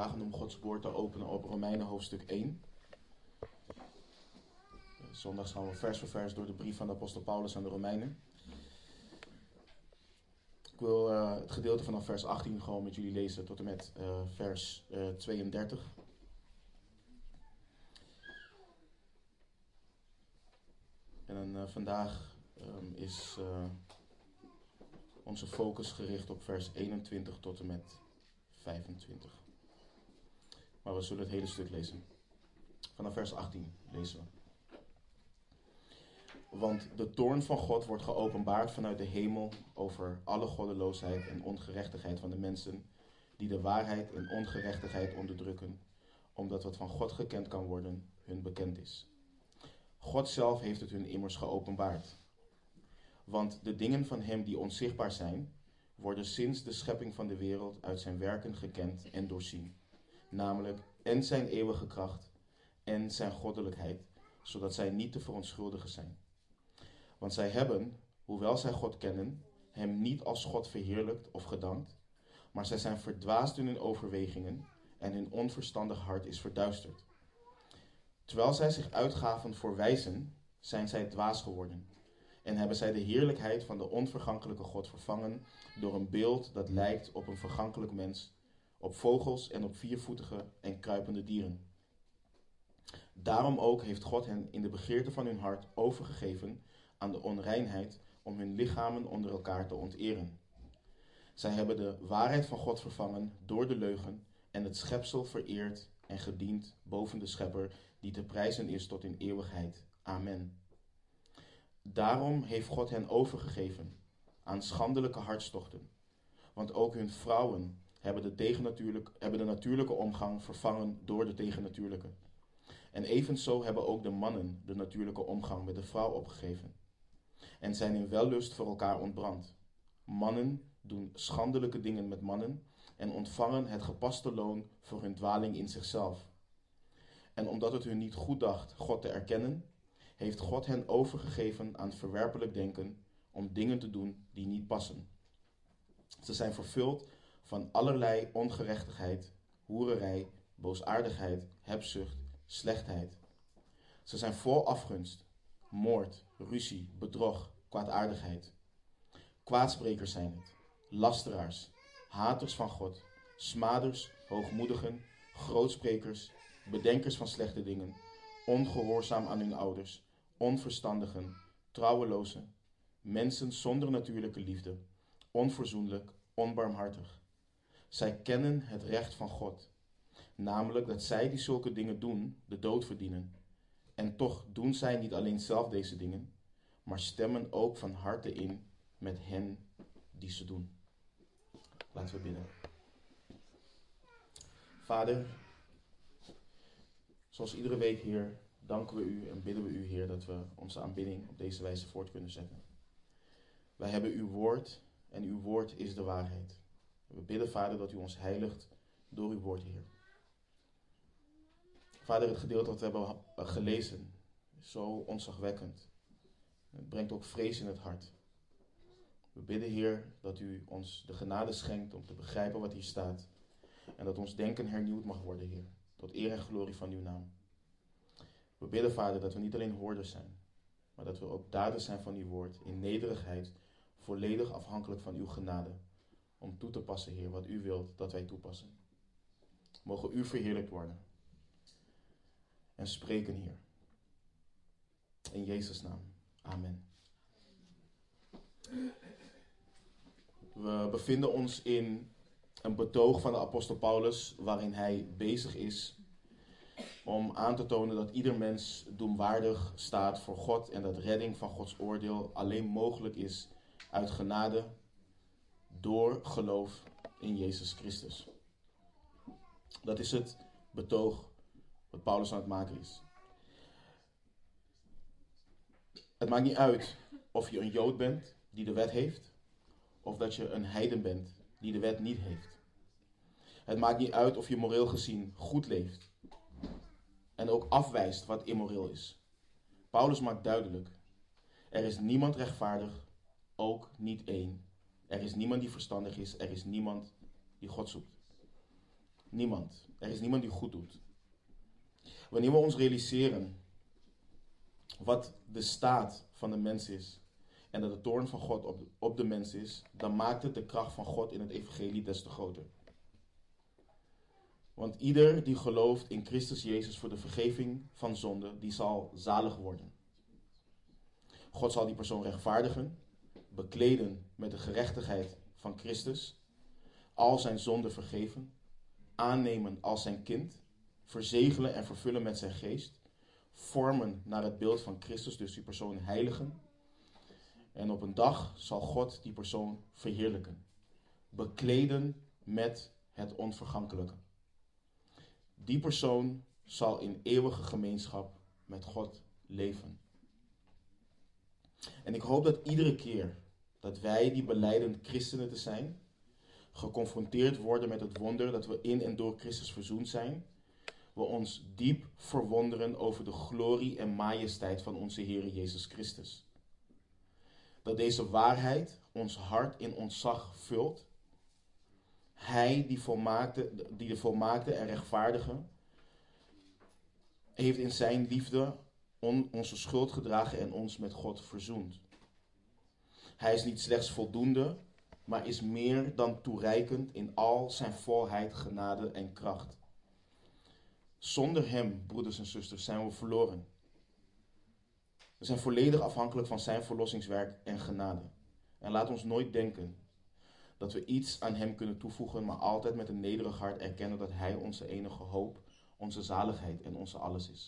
vragen om Gods woord te openen op Romeinen hoofdstuk 1. Zondag gaan we vers voor vers door de brief van de apostel Paulus aan de Romeinen. Ik wil het gedeelte vanaf vers 18 gewoon met jullie lezen tot en met vers 32. En vandaag is onze focus gericht op vers 21 tot en met 25. Maar we zullen het hele stuk lezen. Vanaf vers 18 lezen we. Want de toorn van God wordt geopenbaard vanuit de hemel over alle goddeloosheid en ongerechtigheid van de mensen die de waarheid en ongerechtigheid onderdrukken, omdat wat van God gekend kan worden hun bekend is. God zelf heeft het hun immers geopenbaard. Want de dingen van hem die onzichtbaar zijn, worden sinds de schepping van de wereld uit zijn werken gekend en doorzien. Namelijk en zijn eeuwige kracht en zijn goddelijkheid, zodat zij niet te verontschuldigen zijn. Want zij hebben, hoewel zij God kennen, hem niet als God verheerlijkt of gedankt, maar zij zijn verdwaasd in hun overwegingen en hun onverstandig hart is verduisterd. Terwijl zij zich uitgaven voor wijzen, zijn zij dwaas geworden en hebben zij de heerlijkheid van de onvergankelijke God vervangen door een beeld dat lijkt op een vergankelijk mens, op vogels en op viervoetige en kruipende dieren. Daarom ook heeft God hen in de begeerte van hun hart overgegeven aan de onreinheid om hun lichamen onder elkaar te onteren. Zij hebben de waarheid van God vervangen door de leugen en het schepsel vereerd en gediend boven de schepper die te prijzen is tot in eeuwigheid. Amen. Daarom heeft God hen overgegeven aan schandelijke hartstochten, want ook hun vrouwen hebben de natuurlijke omgang vervangen door de tegennatuurlijke. En evenzo hebben ook de mannen de natuurlijke omgang met de vrouw opgegeven en zijn in wellust voor elkaar ontbrand. Mannen doen schandelijke dingen met mannen en ontvangen het gepaste loon voor hun dwaling in zichzelf. En omdat het hun niet goed dacht God te erkennen, heeft God hen overgegeven aan verwerpelijk denken om dingen te doen die niet passen. Ze zijn vervuld van allerlei ongerechtigheid, hoererij, boosaardigheid, hebzucht, slechtheid. Ze zijn vol afgunst, moord, ruzie, bedrog, kwaadaardigheid. Kwaadsprekers zijn het, lasteraars, haters van God, smaders, hoogmoedigen, grootsprekers, bedenkers van slechte dingen, ongehoorzaam aan hun ouders, onverstandigen, trouwelozen, mensen zonder natuurlijke liefde, onverzoenlijk, onbarmhartig. Zij kennen het recht van God, namelijk dat zij die zulke dingen doen, de dood verdienen. En toch doen zij niet alleen zelf deze dingen, maar stemmen ook van harte in met hen die ze doen. Laten we bidden. Vader, zoals iedere week, Heer, danken we u en bidden we u, Heer, dat we onze aanbidding op deze wijze voort kunnen zetten. Wij hebben uw woord en uw woord is de waarheid. We bidden, Vader, dat u ons heiligt door uw woord, Heer. Vader, het gedeelte dat we hebben gelezen is zo ontzagwekkend. Het brengt ook vrees in het hart. We bidden, Heer, dat u ons de genade schenkt om te begrijpen wat hier staat. En dat ons denken hernieuwd mag worden, Heer. Tot eer en glorie van uw naam. We bidden, Vader, dat we niet alleen hoorders zijn, maar dat we ook daders zijn van uw woord. In nederigheid, volledig afhankelijk van uw genade. Om toe te passen, Heer, wat u wilt dat wij toepassen. Mogen u verheerlijkt worden. En spreken, Heer. In Jezus' naam. Amen. We bevinden ons in een betoog van de apostel Paulus, waarin hij bezig is om aan te tonen dat ieder mens doemwaardig staat voor God en dat redding van Gods oordeel alleen mogelijk is uit genade door geloof in Jezus Christus. Dat is het betoog wat Paulus aan het maken is. Het maakt niet uit of je een Jood bent die de wet heeft, of dat je een heiden bent die de wet niet heeft. Het maakt niet uit of je moreel gezien goed leeft en ook afwijst wat immoreel is. Paulus maakt duidelijk: er is niemand rechtvaardig, ook niet één. Er is niemand die verstandig is, er is niemand die God zoekt. Niemand. Er is niemand die goed doet. Wanneer we ons realiseren wat de staat van de mens is en dat de toorn van God op de mens is, dan maakt het de kracht van God in het evangelie des te groter. Want ieder die gelooft in Christus Jezus voor de vergeving van zonde, die zal zalig worden. God zal die persoon rechtvaardigen, bekleden met de gerechtigheid van Christus, al zijn zonden vergeven, aannemen als zijn kind, verzegelen en vervullen met zijn geest, vormen naar het beeld van Christus, dus die persoon heiligen. En op een dag zal God die persoon verheerlijken, bekleden met het onvergankelijke. Die persoon zal in eeuwige gemeenschap met God leven. En ik hoop dat iedere keer dat wij die belijden christenen te zijn, geconfronteerd worden met het wonder dat we in en door Christus verzoend zijn, we ons diep verwonderen over de glorie en majesteit van onze Heer Jezus Christus. Dat deze waarheid ons hart in ontzag vult. Hij die de volmaakte en rechtvaardige heeft in zijn liefde onze schuld gedragen en ons met God verzoend. Hij is niet slechts voldoende, maar is meer dan toereikend in al zijn volheid, genade en kracht. Zonder hem, broeders en zusters, zijn we verloren. We zijn volledig afhankelijk van zijn verlossingswerk en genade. En laat ons nooit denken dat we iets aan hem kunnen toevoegen, maar altijd met een nederig hart erkennen dat hij onze enige hoop, onze zaligheid en onze alles is.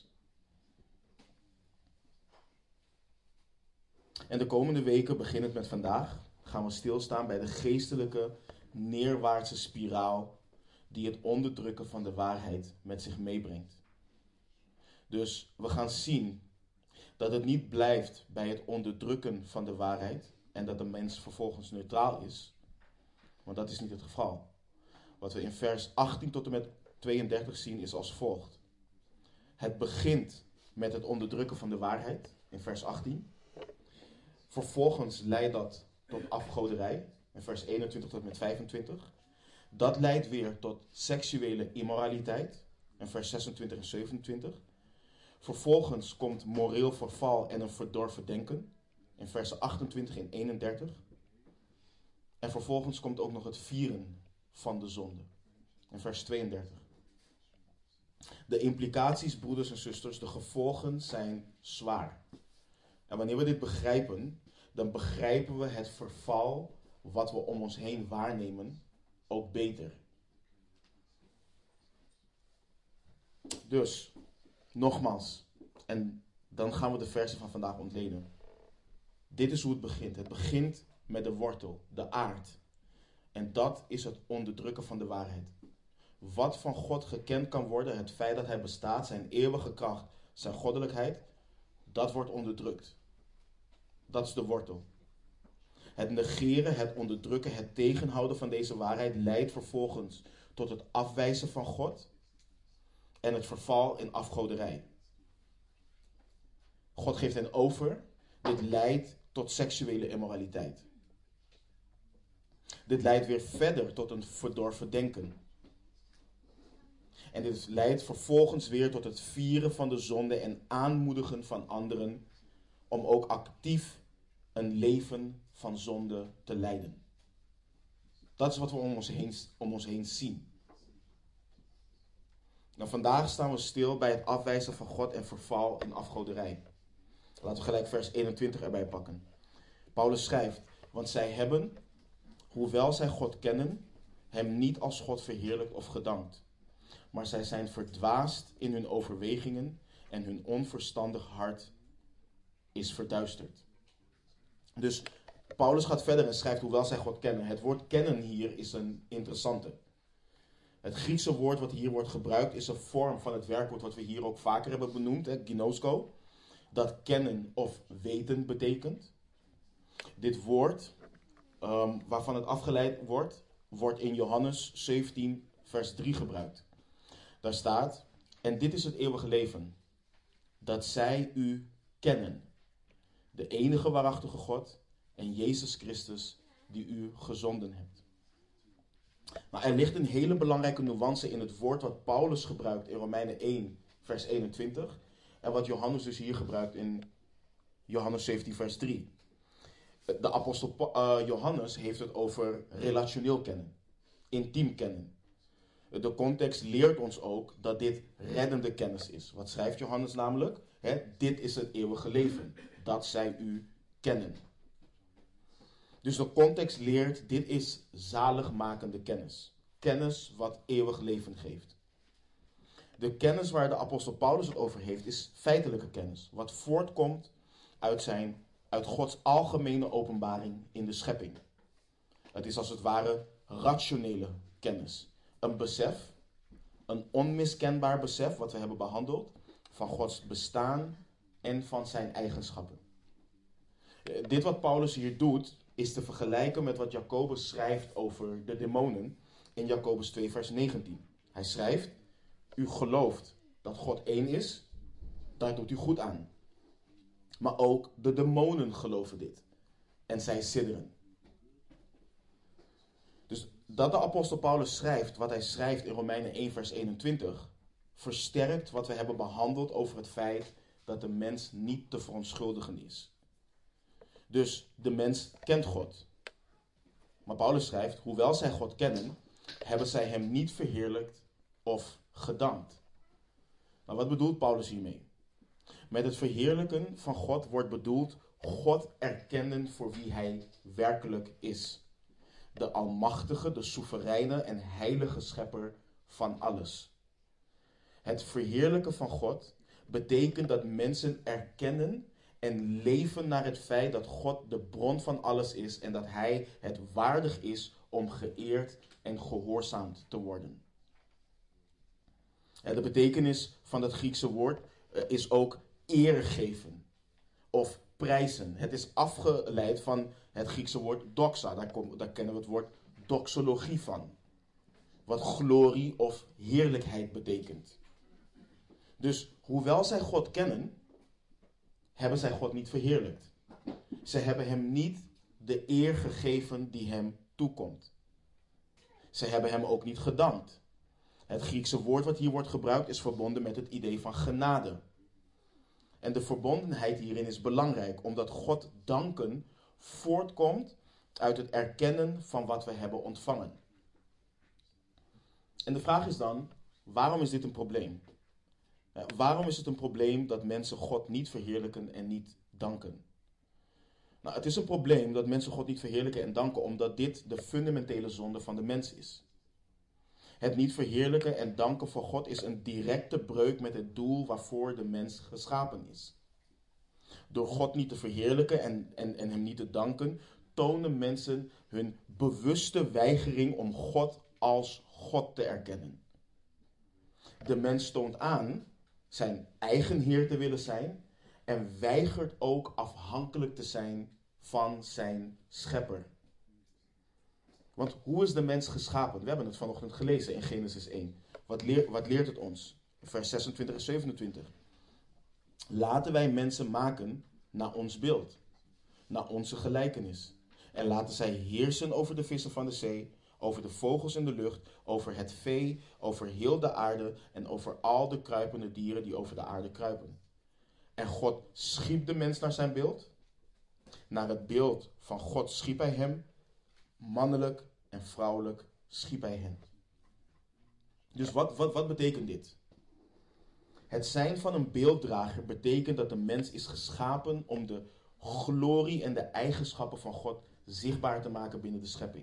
En de komende weken, beginnend met vandaag, gaan we stilstaan bij de geestelijke neerwaartse spiraal die het onderdrukken van de waarheid met zich meebrengt. Dus we gaan zien dat het niet blijft bij het onderdrukken van de waarheid en dat de mens vervolgens neutraal is, want dat is niet het geval. Wat we in vers 18 tot en met 32 zien is als volgt. Het begint met het onderdrukken van de waarheid in vers 18. Vervolgens leidt dat tot afgoderij in vers 21 tot en met 25. Dat leidt weer tot seksuele immoraliteit in vers 26 en 27. Vervolgens komt moreel verval en een verdorven denken in versen 28 en 31. En vervolgens komt ook nog het vieren van de zonde in vers 32. De implicaties, broeders en zusters, de gevolgen zijn zwaar. En wanneer we dit begrijpen, dan begrijpen we het verval wat we om ons heen waarnemen ook beter. Dus, nogmaals, en dan gaan we de versen van vandaag ontleden. Dit is hoe het begint. Het begint met de wortel, de aard. En dat is het onderdrukken van de waarheid. Wat van God gekend kan worden, het feit dat hij bestaat, zijn eeuwige kracht, zijn goddelijkheid, dat wordt onderdrukt. Dat is de wortel. Het negeren, het onderdrukken, het tegenhouden van deze waarheid leidt vervolgens tot het afwijzen van God en het verval in afgoderij. God geeft hen over. Dit leidt tot seksuele immoraliteit. Dit leidt weer verder tot een verdorven denken. En dit leidt vervolgens weer tot het vieren van de zonde en aanmoedigen van anderen om ook actief een leven van zonde te leiden. Dat is wat we om ons heen zien. Nou, vandaag staan we stil bij het afwijzen van God en verval in afgoderij. Laten we gelijk vers 21 erbij pakken. Paulus schrijft, want zij hebben, hoewel zij God kennen, hem niet als God verheerlijkt of gedankt. Maar zij zijn verdwaasd in hun overwegingen en hun onverstandig hart is verduisterd. Dus Paulus gaat verder en schrijft, hoewel zij God kennen. Het woord kennen hier is een interessante. Het Griekse woord wat hier wordt gebruikt is een vorm van het werkwoord wat we hier ook vaker hebben benoemd, ginosko. Dat kennen of weten betekent. Dit woord, waarvan het afgeleid wordt in Johannes 17 vers 3 gebruikt. Daar staat, en dit is het eeuwige leven, dat zij u kennen, de enige waarachtige God en Jezus Christus die u gezonden hebt. Maar er ligt een hele belangrijke nuance in het woord wat Paulus gebruikt in Romeinen 1, vers 21. En wat Johannes dus hier gebruikt in Johannes 17, vers 3. De apostel Johannes heeft het over relationeel kennen, intiem kennen. De context leert ons ook dat dit reddende kennis is. Wat schrijft Johannes namelijk? Dit is het eeuwige leven, dat zij u kennen. Dus de context leert, dit is zaligmakende kennis. Kennis wat eeuwig leven geeft. De kennis waar de apostel Paulus het over heeft, is feitelijke kennis. Wat voortkomt uit Gods algemene openbaring in de schepping. Het is als het ware rationele kennis. Een besef, een onmiskenbaar besef, wat we hebben behandeld, van Gods bestaan en van zijn eigenschappen. Dit wat Paulus hier doet, is te vergelijken met wat Jacobus schrijft over de demonen in Jacobus 2, vers 19. Hij schrijft, u gelooft dat God één is, daar doet u goed aan. Maar ook de demonen geloven dit. En zij sidderen. Dus dat de apostel Paulus schrijft, wat hij schrijft in Romeinen 1 vers 21, versterkt wat we hebben behandeld over het feit dat de mens niet te verontschuldigen is. Dus de mens kent God. Maar Paulus schrijft, hoewel zij God kennen, hebben zij hem niet verheerlijkt of gedankt. Nou, wat bedoelt Paulus hiermee? Met het verheerlijken van God wordt bedoeld God erkennen voor wie hij werkelijk is. De almachtige, de soevereine en heilige schepper van alles. Het verheerlijken van God betekent dat mensen erkennen en leven naar het feit dat God de bron van alles is en dat hij het waardig is om geëerd en gehoorzaamd te worden. De betekenis van het Griekse woord is ook eer geven of prijzen. Het is afgeleid van het Griekse woord doxa. Daar kennen we het woord doxologie van. Wat glorie of heerlijkheid betekent. Dus hoewel zij God kennen, hebben zij God niet verheerlijkt. Ze hebben hem niet de eer gegeven die hem toekomt. Ze hebben hem ook niet gedankt. Het Griekse woord wat hier wordt gebruikt is verbonden met het idee van genade. En de verbondenheid hierin is belangrijk, omdat God danken voortkomt uit het erkennen van wat we hebben ontvangen. En de vraag is dan, waarom is dit een probleem? Waarom is het een probleem dat mensen God niet verheerlijken en niet danken? Nou, het is een probleem dat mensen God niet verheerlijken en danken, omdat dit de fundamentele zonde van de mens is. Het niet verheerlijken en danken voor God is een directe breuk met het doel waarvoor de mens geschapen is. Door God niet te verheerlijken en hem niet te danken, tonen mensen hun bewuste weigering om God als God te erkennen. De mens toont aan zijn eigen Heer te willen zijn en weigert ook afhankelijk te zijn van zijn schepper. Want hoe is de mens geschapen? We hebben het vanochtend gelezen in Genesis 1. Wat leert het ons? Vers 26 en 27. Laten wij mensen maken naar ons beeld, naar onze gelijkenis. En laten zij heersen over de vissen van de zee, over de vogels in de lucht, over het vee, over heel de aarde en over al de kruipende dieren die over de aarde kruipen. En God schiep de mens naar zijn beeld. Naar het beeld van God schiep hij hem, mannelijk en vrouwelijk schiep hij hen. Dus wat betekent dit? Het zijn van een beelddrager betekent dat de mens is geschapen om de glorie en de eigenschappen van God zichtbaar te maken binnen de schepping.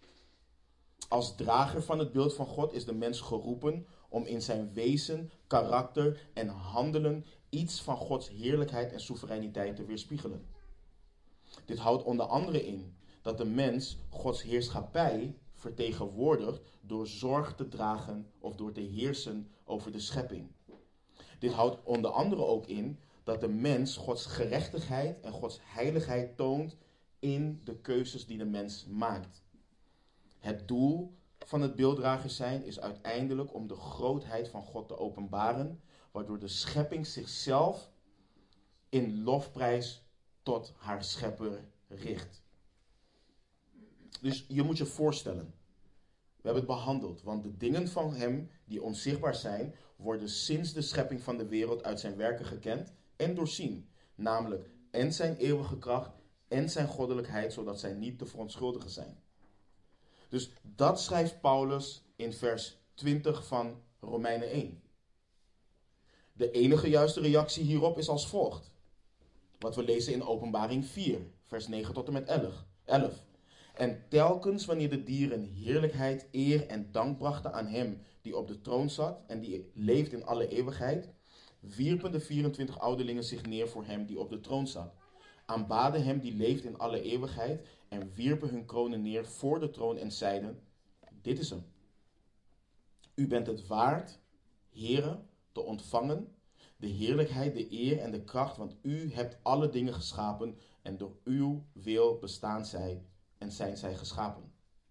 Als drager van het beeld van God is de mens geroepen om in zijn wezen, karakter en handelen iets van Gods heerlijkheid en soevereiniteit te weerspiegelen. Dit houdt onder andere in dat de mens Gods heerschappij vertegenwoordigt door zorg te dragen of door te heersen over de schepping. Dit houdt onder andere ook in dat de mens Gods gerechtigheid en Gods heiligheid toont in de keuzes die de mens maakt. Het doel van het beelddrager zijn is uiteindelijk om de grootheid van God te openbaren, waardoor de schepping zichzelf in lofprijs tot haar schepper richt. Dus je moet je voorstellen, We hebben het behandeld, want de dingen van hem die onzichtbaar zijn, worden sinds de schepping van de wereld uit zijn werken gekend en doorzien. Namelijk en zijn eeuwige kracht en zijn goddelijkheid, zodat zij niet te verontschuldigen zijn. Dus dat schrijft Paulus in vers 20 van Romeinen 1. De enige juiste reactie hierop is als volgt. Wat we lezen in Openbaring 4, vers 9 tot en met 11. En telkens wanneer de dieren heerlijkheid, eer en dank brachten aan hem die op de troon zat en die leeft in alle eeuwigheid, wierpen de 24 ouderlingen zich neer voor hem die op de troon zat, aanbaden hem die leeft in alle eeuwigheid en wierpen hun kronen neer voor de troon en zeiden, dit is hem. U bent het waard, Heere, te ontvangen, de heerlijkheid, de eer en de kracht, want u hebt alle dingen geschapen en door uw wil bestaan zij en zijn zij geschapen.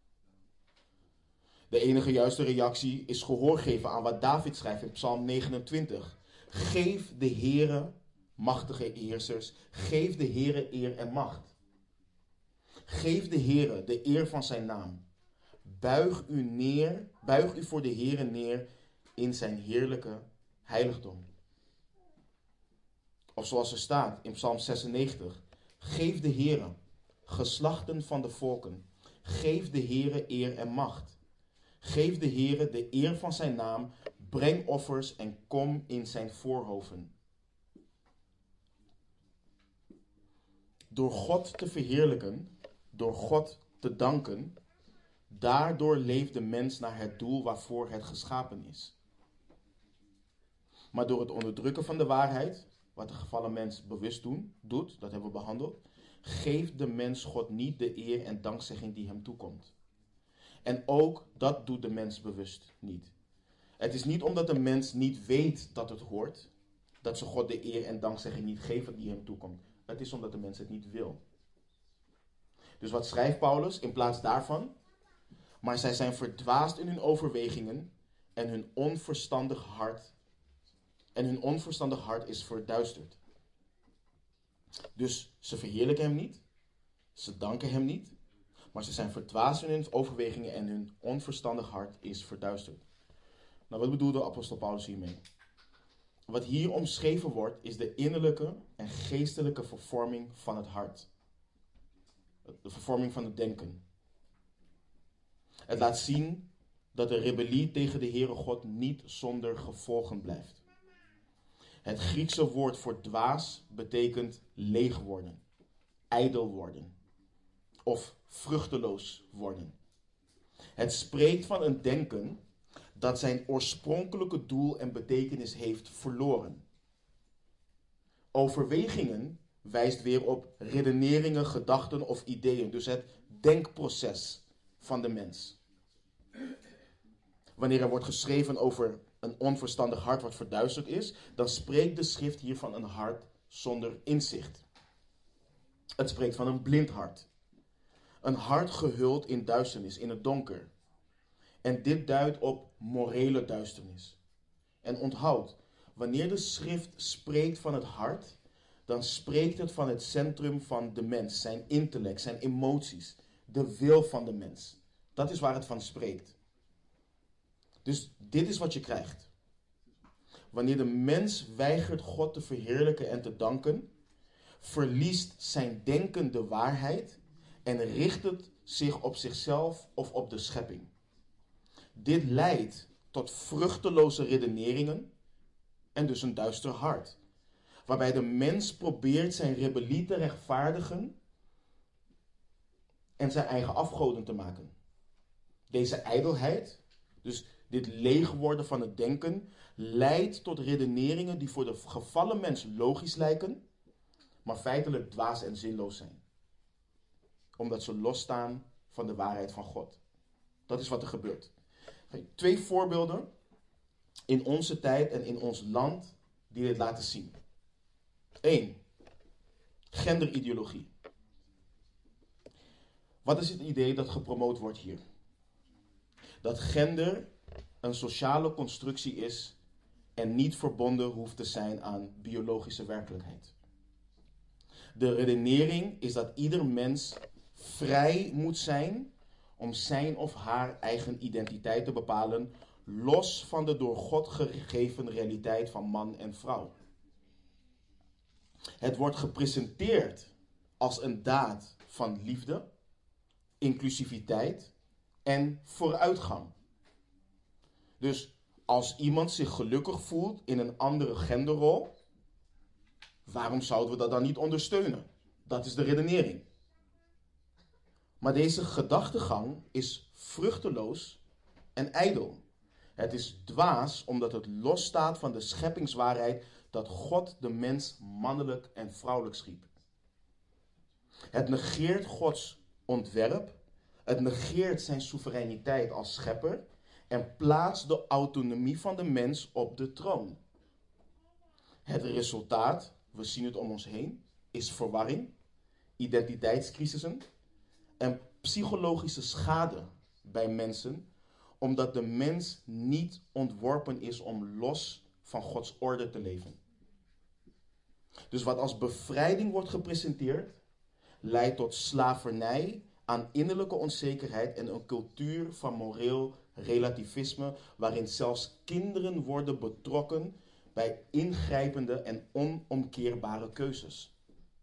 De enige juiste reactie is gehoor geven aan wat David schrijft in Psalm 29. Geef de Heere, machtige heersers, geef de Heere eer en macht. Geef de Heere de eer van zijn naam. Buig u voor de Heere neer in zijn heerlijke heiligdom. Of zoals er staat in Psalm 96. Geef de Heere, geslachten van de volken. Geef de Heere eer en macht. Geef de Heere de eer van zijn naam. Breng offers en kom in zijn voorhoven. Door God te verheerlijken, door God te danken, daardoor leeft de mens naar het doel waarvoor het geschapen is. Maar door het onderdrukken van de waarheid, wat de gevallen mens bewust doet, dat hebben we behandeld, geeft de mens God niet de eer en dankzegging die hem toekomt. En ook dat doet de mens bewust niet. Het is niet omdat de mens niet weet dat het hoort, dat ze God de eer en dankzegging niet geven die hem toekomt. Het is omdat de mens het niet wil. Dus wat schrijft Paulus in plaats daarvan? Maar zij zijn verdwaasd in hun overwegingen en hun onverstandig hart is verduisterd. Dus ze verheerlijken hem niet, ze danken hem niet, maar ze zijn verdwaasd in hun overwegingen en hun onverstandig hart is verduisterd. Nou, wat bedoelde apostel Paulus hiermee? Wat hier omschreven wordt is de innerlijke en geestelijke vervorming van het hart. De vervorming van het denken. Het laat zien dat de rebellie tegen de Heere God niet zonder gevolgen blijft. Het Griekse woord voor dwaas betekent leeg worden, ijdel worden of vruchteloos worden. Het spreekt van een denken dat zijn oorspronkelijke doel en betekenis heeft verloren. Overwegingen wijst weer op redeneringen, gedachten of ideeën, dus het denkproces van de mens. Wanneer er wordt geschreven over een onverstandig hart wat verduisterd is, dan spreekt de schrift hier van een hart zonder inzicht. Het spreekt van een blind hart. Een hart gehuld in duisternis, in het donker. En dit duidt op morele duisternis. En onthoud, wanneer de schrift spreekt van het hart, dan spreekt het van het centrum van de mens, zijn intellect, zijn emoties, de wil van de mens. Dat is waar het van spreekt. Dus dit is wat je krijgt. Wanneer de mens weigert God te verheerlijken en te danken, verliest zijn denken de waarheid en richt het zich op zichzelf of op de schepping. Dit leidt tot vruchteloze redeneringen en dus een duister hart, waarbij de mens probeert zijn rebellie te rechtvaardigen en zijn eigen afgoden te maken. Deze ijdelheid, dus dit leeg worden van het denken, leidt tot redeneringen die voor de gevallen mens logisch lijken, maar feitelijk dwaas en zinloos zijn. Omdat ze losstaan van de waarheid van God. Dat is wat er gebeurt. 2 voorbeelden in onze tijd en in ons land die dit laten zien. 1. Genderideologie. Wat is het idee dat gepromoot wordt hier? Dat gender een sociale constructie is en niet verbonden hoeft te zijn aan biologische werkelijkheid. De redenering is dat ieder mens vrij moet zijn om zijn of haar eigen identiteit te bepalen, los van de door God gegeven realiteit van man en vrouw. Het wordt gepresenteerd als een daad van liefde, inclusiviteit en vooruitgang. Dus als iemand zich gelukkig voelt in een andere genderrol, waarom zouden we dat dan niet ondersteunen? Dat is de redenering. Maar deze gedachtegang is vruchteloos en ijdel. Het is dwaas omdat het losstaat van de scheppingswaarheid dat God de mens mannelijk en vrouwelijk schiep. Het negeert Gods ontwerp, het negeert zijn soevereiniteit als schepper en plaatst de autonomie van de mens op de troon. Het resultaat, we zien het om ons heen, is verwarring, identiteitscrisissen en psychologische schade bij mensen, omdat de mens niet ontworpen is om los van Gods orde te leven. Dus wat als bevrijding wordt gepresenteerd, leidt tot slavernij aan innerlijke onzekerheid en een cultuur van moreel relativisme, waarin zelfs kinderen worden betrokken bij ingrijpende en onomkeerbare keuzes.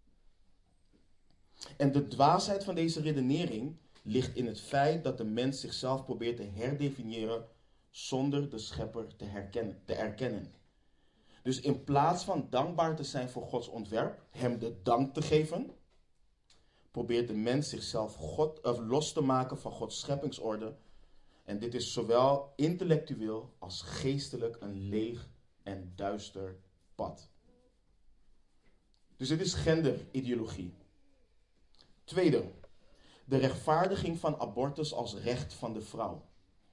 En de dwaasheid van deze redenering ligt in het feit dat de mens zichzelf probeert te herdefiniëren zonder de schepper te erkennen. Dus in plaats van dankbaar te zijn voor Gods ontwerp, hem de dank te geven, probeert de mens zichzelf los te maken van Gods scheppingsorde. En dit is zowel intellectueel als geestelijk een leeg en duister pad. Dus dit is genderideologie. Tweede, de rechtvaardiging van abortus als recht van de vrouw.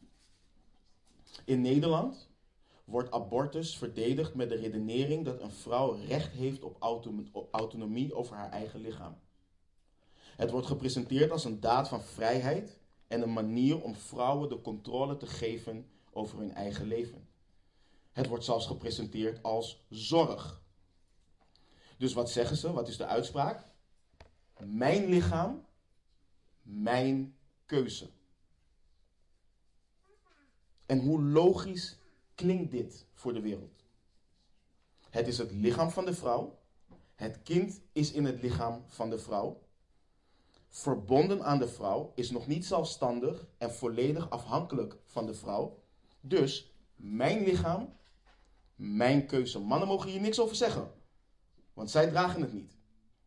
In Nederland wordt abortus verdedigd met de redenering dat een vrouw recht heeft op autonomie over haar eigen lichaam. Het wordt gepresenteerd als een daad van vrijheid en een manier om vrouwen de controle te geven over hun eigen leven. Het wordt zelfs gepresenteerd als zorg. Dus wat zeggen ze? Wat is de uitspraak? Mijn lichaam, mijn keuze. En hoe logisch klinkt dit voor de wereld? Het is het lichaam van de vrouw. Het kind is in het lichaam van de vrouw. Verbonden aan de vrouw, is nog niet zelfstandig en volledig afhankelijk van de vrouw. Dus mijn lichaam, mijn keuze. Mannen mogen hier niks over zeggen, want zij dragen het niet.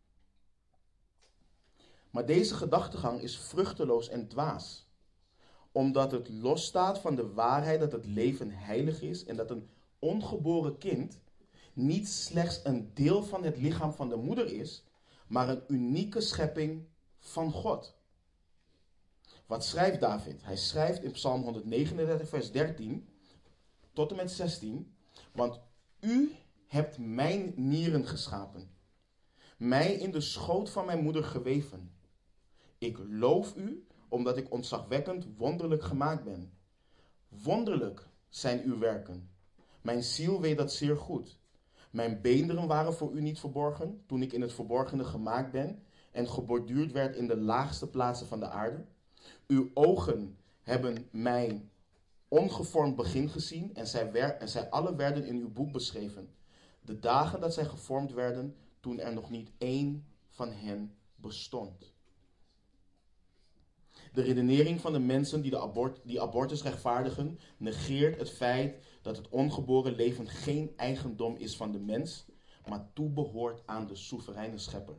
Maar deze gedachtegang is vruchteloos en dwaas, omdat het losstaat van de waarheid dat het leven heilig is en dat een ongeboren kind niet slechts een deel van het lichaam van de moeder is, maar een unieke schepping van God. Wat schrijft David? Hij schrijft in Psalm 139, vers 13 tot en met 16, want u hebt mijn nieren geschapen, mij in de schoot van mijn moeder geweven. Ik loof u, omdat ik ontzagwekkend wonderlijk gemaakt ben. Wonderlijk zijn uw werken. Mijn ziel weet dat zeer goed. Mijn beenderen waren voor u niet verborgen, toen ik in het verborgene gemaakt ben en geborduurd werd in de laagste plaatsen van de aarde. Uw ogen hebben mijn ongevormd begin gezien en zij alle werden in uw boek beschreven. De dagen dat zij gevormd werden, toen er nog niet één van hen bestond. De redenering van de mensen die abortus rechtvaardigen negeert het feit dat het ongeboren leven geen eigendom is van de mens, maar toebehoort aan de soevereine schepper.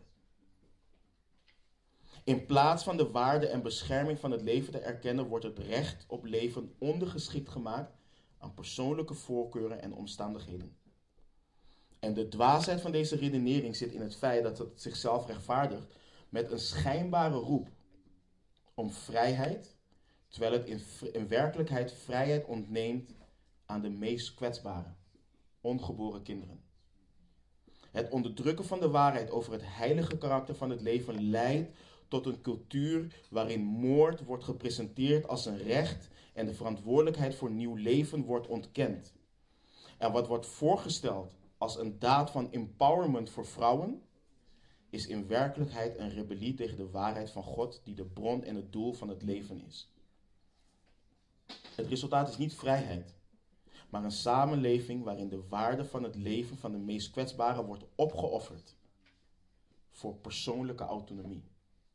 In plaats van de waarde en bescherming van het leven te erkennen, wordt het recht op leven ondergeschikt gemaakt aan persoonlijke voorkeuren en omstandigheden. En de dwaasheid van deze redenering zit in het feit dat het zichzelf rechtvaardigt met een schijnbare roep om vrijheid, terwijl het in werkelijkheid vrijheid ontneemt aan de meest kwetsbare, ongeboren kinderen. Het onderdrukken van de waarheid over het heilige karakter van het leven leidt tot een cultuur waarin moord wordt gepresenteerd als een recht en de verantwoordelijkheid voor nieuw leven wordt ontkend. En wat wordt voorgesteld als een daad van empowerment voor vrouwen, is in werkelijkheid een rebellie tegen de waarheid van God, die de bron en het doel van het leven is. Het resultaat is niet vrijheid, maar een samenleving waarin de waarde van het leven van de meest kwetsbaren wordt opgeofferd voor persoonlijke autonomie.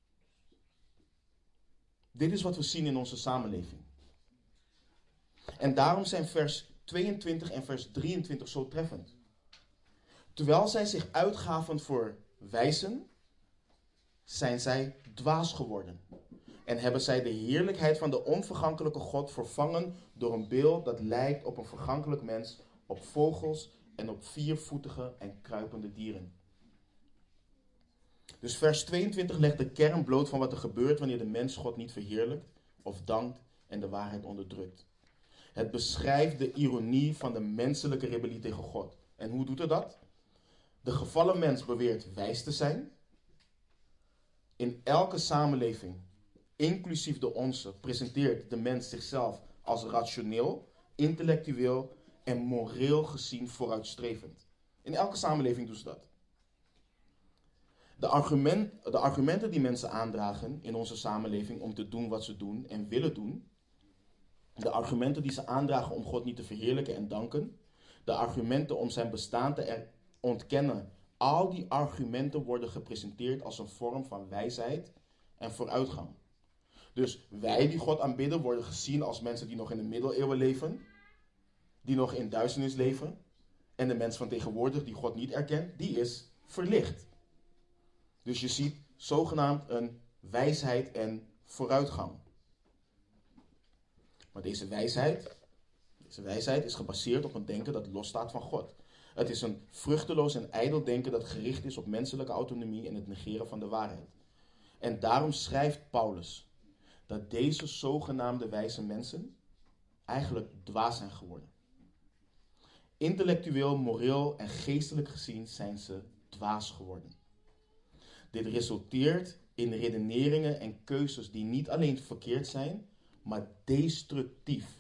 Dit is wat we zien in onze samenleving. En daarom zijn vers 22 en vers 23 zo treffend. Terwijl zij zich uitgaven voor wijzen, zijn zij dwaas geworden. En hebben zij de heerlijkheid van de onvergankelijke God vervangen door een beeld dat lijkt op een vergankelijk mens, op vogels en op viervoetige en kruipende dieren. Dus vers 22 legt de kern bloot van wat er gebeurt wanneer de mens God niet verheerlijkt of dankt en de waarheid onderdrukt. Het beschrijft de ironie van de menselijke rebellie tegen God. En hoe doet het dat? De gevallen mens beweert wijs te zijn. In elke samenleving, inclusief de onze, presenteert de mens zichzelf als rationeel, intellectueel en moreel gezien vooruitstrevend. In elke samenleving doen ze dat. De argumenten die mensen aandragen in onze samenleving om te doen wat ze doen en willen doen, de argumenten die ze aandragen om God niet te verheerlijken en danken, de argumenten om zijn bestaan te ontkennen, al die argumenten worden gepresenteerd als een vorm van wijsheid en vooruitgang. Dus wij die God aanbidden worden gezien als mensen die nog in de middeleeuwen leven, die nog in duisternis leven, en de mens van tegenwoordig die God niet erkent, die is verlicht. Dus je ziet zogenaamd een wijsheid en vooruitgang. Maar deze wijsheid is gebaseerd op een denken dat losstaat van God. Het is een vruchteloos en ijdel denken dat gericht is op menselijke autonomie en het negeren van de waarheid. En daarom schrijft Paulus dat deze zogenaamde wijze mensen eigenlijk dwaas zijn geworden. Intellectueel, moreel en geestelijk gezien zijn ze dwaas geworden. Dit resulteert in redeneringen en keuzes die niet alleen verkeerd zijn, maar destructief.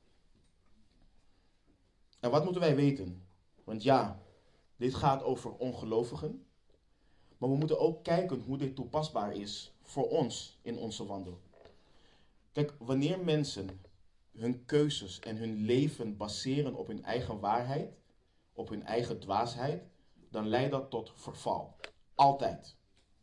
En wat moeten wij weten? Want ja, dit gaat over ongelovigen. Maar we moeten ook kijken hoe dit toepasbaar is voor ons in onze wandel. Kijk, wanneer mensen hun keuzes en hun leven baseren op hun eigen waarheid, op hun eigen dwaasheid, dan leidt dat tot verval. Altijd.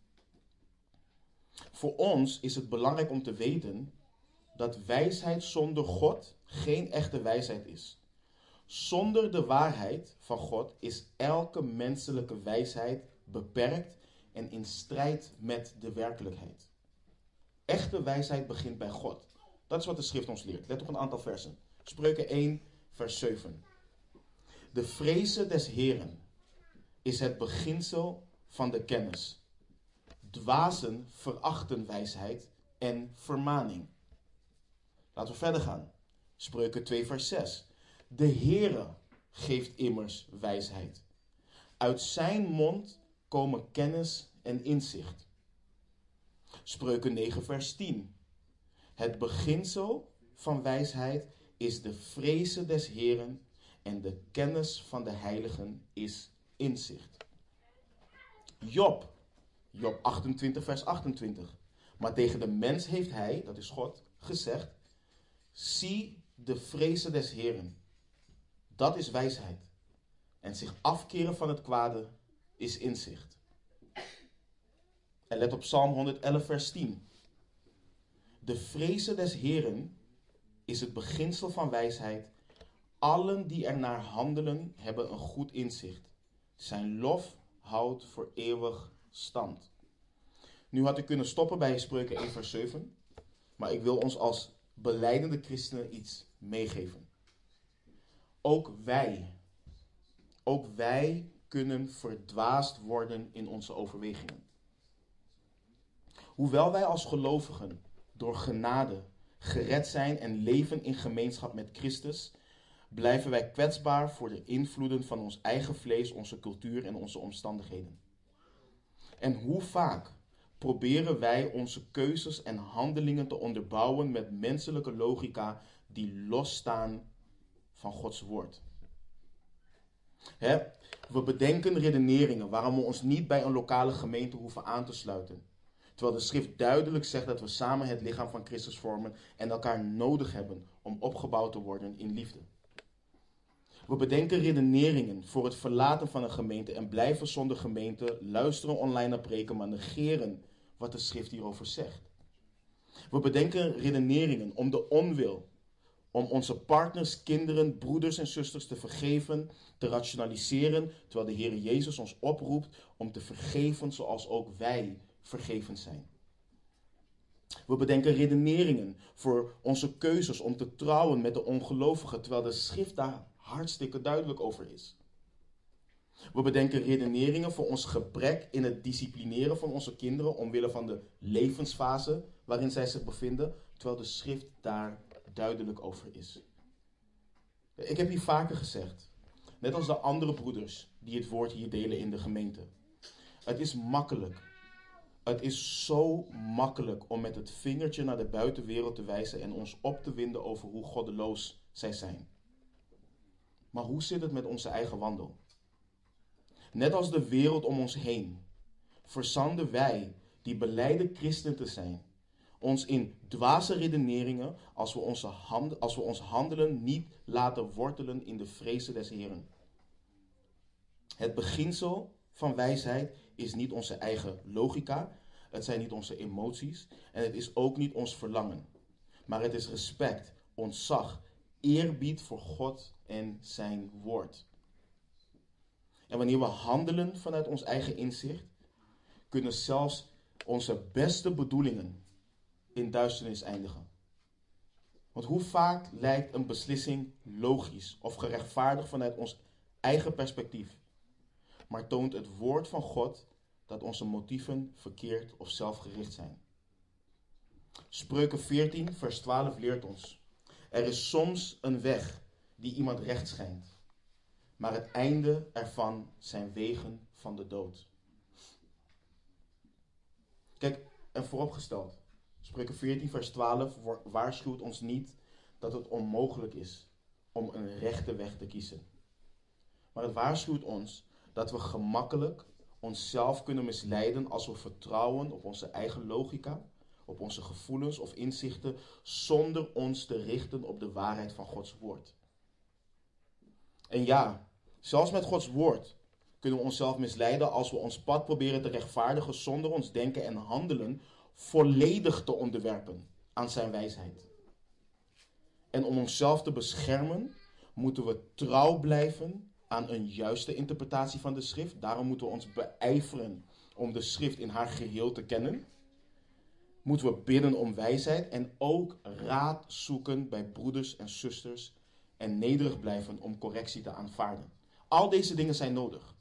Voor ons is het belangrijk om te weten dat wijsheid zonder God geen echte wijsheid is. Zonder de waarheid van God is elke menselijke wijsheid beperkt en in strijd met de werkelijkheid. Echte wijsheid begint bij God. Dat is wat de schrift ons leert. Let op een aantal versen. Spreuken 1, vers 7. De vreze des Heren is het beginsel van de kennis. Dwazen verachten wijsheid en vermaning. Laten we verder gaan. Spreuken 2, vers 6. De Heere geeft immers wijsheid. Uit zijn mond komen kennis en inzicht. Spreuken 9, vers 10. Het beginsel van wijsheid is de vreze des Heeren en de kennis van de heiligen is inzicht. Job 28, vers 28. Maar tegen de mens heeft hij, dat is God, gezegd: zie de vreze des Heeren. Dat is wijsheid. En zich afkeren van het kwade is inzicht. En let op Psalm 111, vers 10. De vreze des Heeren is het beginsel van wijsheid. Allen die ernaar handelen hebben een goed inzicht. Zijn lof houdt voor eeuwig stand. Nu had ik kunnen stoppen bij Spreuken 1 vers 7. Maar ik wil ons als belijdende christenen iets meegeven. Ook wij kunnen verdwaasd worden in onze overwegingen. Hoewel wij als gelovigen door genade gered zijn en leven in gemeenschap met Christus, blijven wij kwetsbaar voor de invloeden van ons eigen vlees, onze cultuur en onze omstandigheden. En hoe vaak proberen wij onze keuzes en handelingen te onderbouwen met menselijke logica die losstaan van Gods woord. Hè? We bedenken redeneringen waarom we ons niet bij een lokale gemeente hoeven aan te sluiten. Terwijl de schrift duidelijk zegt dat we samen het lichaam van Christus vormen en elkaar nodig hebben om opgebouwd te worden in liefde. We bedenken redeneringen voor het verlaten van een gemeente en blijven zonder gemeente, luisteren online naar preken, maar negeren wat de schrift hierover zegt. We bedenken redeneringen om de onwil, om onze partners, kinderen, broeders en zusters te vergeven, te rationaliseren, terwijl de Heer Jezus ons oproept om te vergeven zoals ook wij vergeven zijn. We bedenken redeneringen voor onze keuzes om te trouwen met de ongelovigen, terwijl de schrift daar hartstikke duidelijk over is. We bedenken redeneringen voor ons gebrek in het disciplineren van onze kinderen omwille van de levensfase waarin zij zich bevinden, terwijl de schrift daar duidelijk over is. Ik heb hier vaker gezegd, net als de andere broeders die het woord hier delen in de gemeente. Het is makkelijk. Het is zo makkelijk om met het vingertje naar de buitenwereld te wijzen en ons op te winden over hoe goddeloos zij zijn. Maar hoe zit het met onze eigen wandel? Net als de wereld om ons heen, verzanden wij, die belijden christen te zijn, ons in dwaze redeneringen als we ons handelen niet laten wortelen in de vrezen des Heren. Het beginsel van wijsheid is niet onze eigen logica, het zijn niet onze emoties en het is ook niet ons verlangen. Maar het is respect, ontzag, eerbied voor God en zijn woord. En wanneer we handelen vanuit ons eigen inzicht, kunnen zelfs onze beste bedoelingen in duisternis eindigen. Want hoe vaak lijkt een beslissing logisch of gerechtvaardigd vanuit ons eigen perspectief, maar toont het woord van God dat onze motieven verkeerd of zelfgericht zijn. Spreuken 14 vers 12 leert ons: er is soms een weg die iemand recht schijnt, maar het einde ervan zijn wegen van de dood. Kijk, en vooropgesteld, Spreuken 14 vers 12 waarschuwt ons niet dat het onmogelijk is om een rechte weg te kiezen. Maar het waarschuwt ons dat we gemakkelijk onszelf kunnen misleiden als we vertrouwen op onze eigen logica, op onze gevoelens of inzichten, zonder ons te richten op de waarheid van Gods woord. En ja, zelfs met Gods woord kunnen we onszelf misleiden als we ons pad proberen te rechtvaardigen zonder ons denken en handelen volledig te onderwerpen aan zijn wijsheid. En om onszelf te beschermen, moeten we trouw blijven aan een juiste interpretatie van de schrift. Daarom moeten we ons beijveren om de schrift in haar geheel te kennen. Moeten we bidden om wijsheid en ook raad zoeken bij broeders en zusters en nederig blijven om correctie te aanvaarden. Al deze dingen zijn nodig.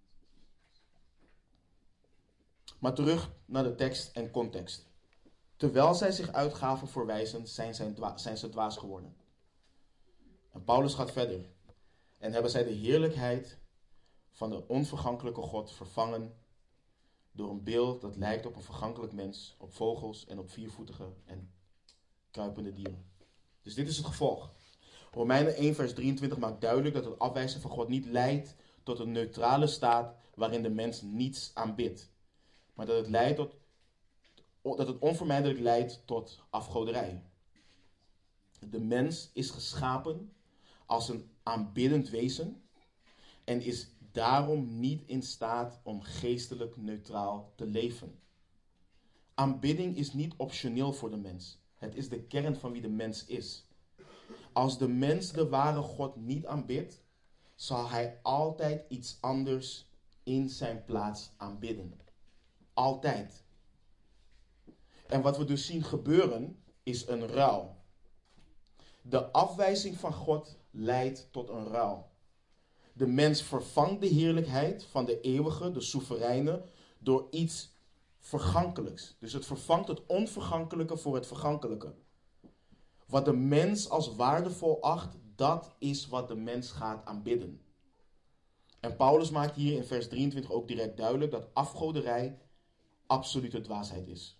Maar terug naar de tekst en context. Terwijl zij zich uitgaven voor wijzen, zijn ze dwaas geworden. En Paulus gaat verder. En hebben zij de heerlijkheid van de onvergankelijke God vervangen door een beeld dat lijkt op een vergankelijk mens, op vogels en op viervoetige en kruipende dieren. Dus dit is het gevolg. Romeinen 1 vers 23 maakt duidelijk dat het afwijzen van God niet leidt tot een neutrale staat waarin de mens niets aanbidt. Maar dat het onvermijdelijk leidt tot afgoderij. De mens is geschapen als een aanbiddend wezen en is daarom niet in staat om geestelijk neutraal te leven. Aanbidding is niet optioneel voor de mens. Het is de kern van wie de mens is. Als de mens de ware God niet aanbidt, zal hij altijd iets anders in zijn plaats aanbidden. Altijd. En wat we dus zien gebeuren is een ruil. De afwijzing van God leidt tot een ruil. De mens vervangt de heerlijkheid van de eeuwige, de soevereine, door iets vergankelijks. Dus het vervangt het onvergankelijke voor het vergankelijke. Wat de mens als waardevol acht, dat is wat de mens gaat aanbidden. En Paulus maakt hier in vers 23 ook direct duidelijk dat afgoderij absolute dwaasheid is.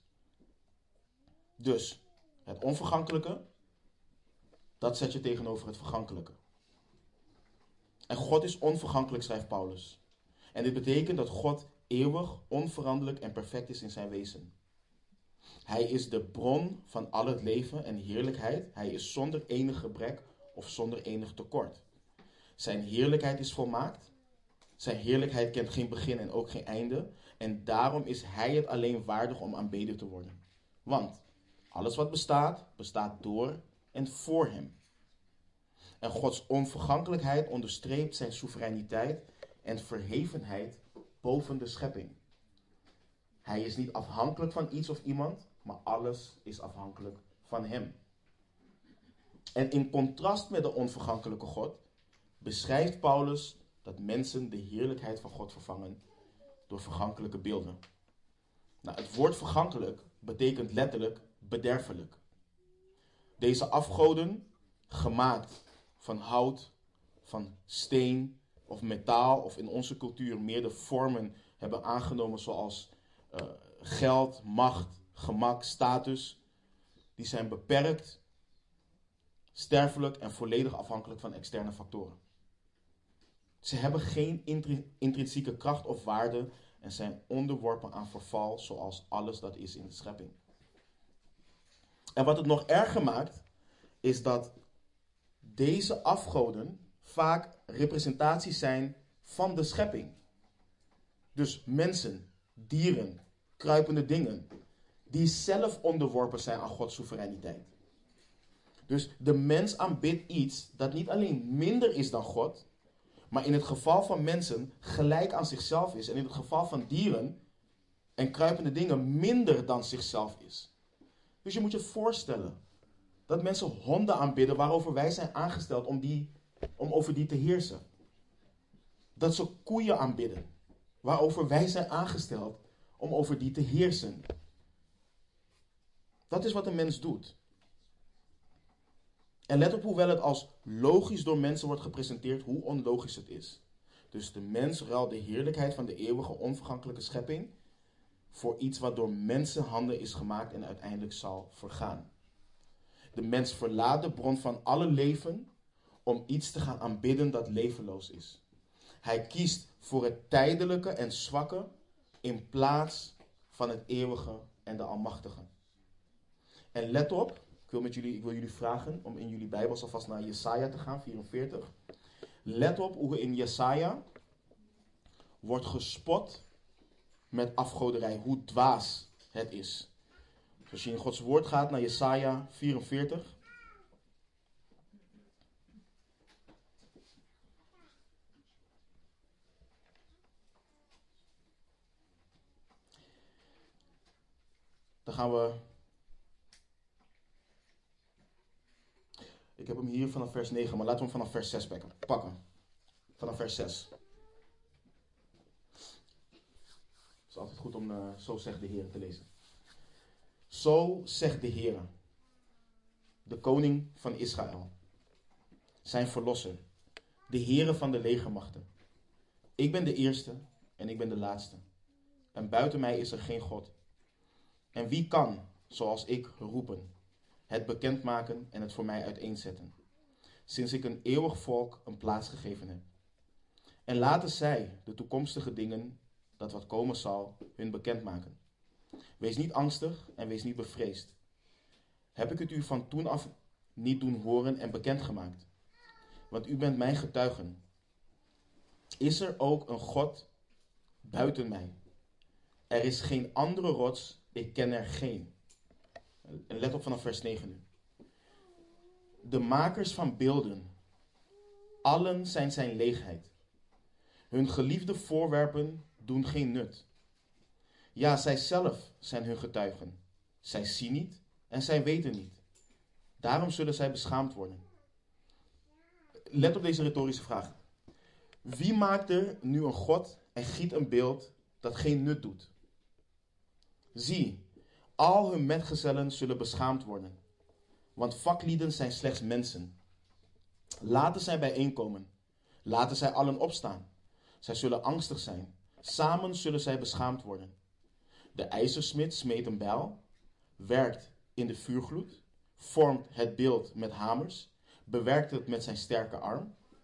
Dus het onvergankelijke, dat zet je tegenover het vergankelijke. En God is onvergankelijk, schrijft Paulus. En dit betekent dat God eeuwig, onveranderlijk en perfect is in zijn wezen. Hij is de bron van al het leven en heerlijkheid. Hij is zonder enig gebrek of zonder enig tekort. Zijn heerlijkheid is volmaakt. Zijn heerlijkheid kent geen begin en ook geen einde. En daarom is hij het alleen waardig om aanbeden te worden. Want alles wat bestaat, bestaat door en voor hem. En Gods onvergankelijkheid onderstreept zijn soevereiniteit en verhevenheid boven de schepping. Hij is niet afhankelijk van iets of iemand, maar alles is afhankelijk van hem. En in contrast met de onvergankelijke God beschrijft Paulus dat mensen de heerlijkheid van God vervangen door vergankelijke beelden. Nou, het woord vergankelijk betekent letterlijk bederfelijk. Deze afgoden, gemaakt van hout, van steen of metaal, of in onze cultuur meer de vormen hebben aangenomen zoals geld, macht, gemak, status, die zijn beperkt, sterfelijk en volledig afhankelijk van externe factoren. Ze hebben geen intrinsieke kracht of waarde en zijn onderworpen aan verval zoals alles dat is in de schepping. En wat het nog erger maakt, is dat deze afgoden vaak representaties zijn van de schepping. Dus mensen, dieren, kruipende dingen, die zelf onderworpen zijn aan Gods soevereiniteit. Dus de mens aanbidt iets dat niet alleen minder is dan God, maar in het geval van mensen gelijk aan zichzelf is. En in het geval van dieren en kruipende dingen minder dan zichzelf is. Dus je moet je voorstellen dat mensen honden aanbidden waarover wij zijn aangesteld om over die te heersen. Dat ze koeien aanbidden waarover wij zijn aangesteld om over die te heersen. Dat is wat een mens doet. En let op hoewel het als logisch door mensen wordt gepresenteerd, hoe onlogisch het is. Dus de mens ruilt de heerlijkheid van de eeuwige onvergankelijke schepping voor iets wat door mensenhanden is gemaakt en uiteindelijk zal vergaan. De mens verlaat de bron van alle leven om iets te gaan aanbidden dat levenloos is. Hij kiest voor het tijdelijke en zwakke in plaats van het eeuwige en de almachtige. En let op, ik wil jullie vragen om in jullie Bijbels alvast naar Jesaja te gaan, 44. Let op hoe in Jesaja wordt gespot met afgoderij, hoe dwaas het is. Dus als je in Gods woord gaat naar Jesaja 44. Dan gaan we... Ik heb hem hier vanaf vers 9, maar laten we hem vanaf vers 6 pakken. Vanaf vers 6. Het is altijd goed om zo zegt de Heer te lezen. Zo zegt de Heer, de koning van Israël, zijn verlosser, de Heere van de legermachten. Ik ben de eerste en ik ben de laatste. En buiten mij is er geen God. En wie kan, zoals ik, roepen, het bekendmaken en het voor mij uiteenzetten, sinds ik een eeuwig volk een plaats gegeven heb. En laten zij de toekomstige dingen, dat wat komen zal, hun bekendmaken. Wees niet angstig en wees niet bevreesd. Heb ik het u van toen af niet doen horen en bekendgemaakt? Want u bent mijn getuigen. Is er ook een God buiten mij? Er is geen andere rots, ik ken er geen. En let op vanaf vers 9 nu. De makers van beelden, allen zijn zijn leegheid. Hun geliefde voorwerpen doen geen nut. Ja, zij zelf zijn hun getuigen. Zij zien niet en zij weten niet. Daarom zullen zij beschaamd worden. Let op deze retorische vraag. Wie maakt er nu een God en giet een beeld dat geen nut doet? Zie, al hun metgezellen zullen beschaamd worden. Want vaklieden zijn slechts mensen. Laten zij bijeenkomen. Laten zij allen opstaan. Zij zullen angstig zijn. Samen zullen zij beschaamd worden. De ijzersmid smeet een bijl, werkt in de vuurgloed, vormt het beeld met hamers, bewerkt het met zijn sterke arm.